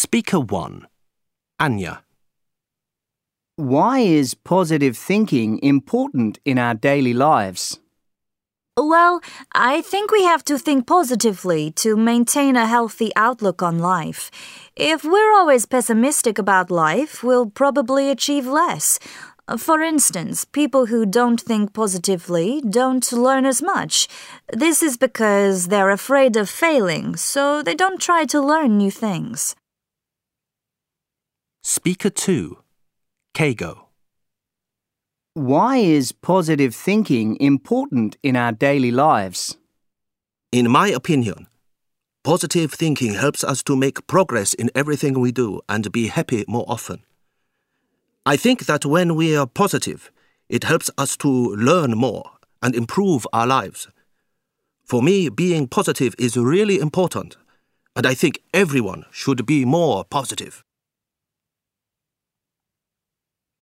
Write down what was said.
Speaker 1. Anya. Why is positive thinking important in our daily lives? Well, I think we have to think positively to maintain a healthy outlook on life. If we're always pessimistic about life, we'll probably achieve less. For instance, people who don't think positively don't learn as much. This is because they're afraid of failing, so they don't try to learn new things. Speaker 2. Kago. Why is positive thinking important in our daily lives? In my opinion, positive thinking helps us to make progress in everything we do and be happy more often. I think that when we are positive, it helps us to learn more and improve our lives. For me, being positive is really important, and I think everyone should be more positive.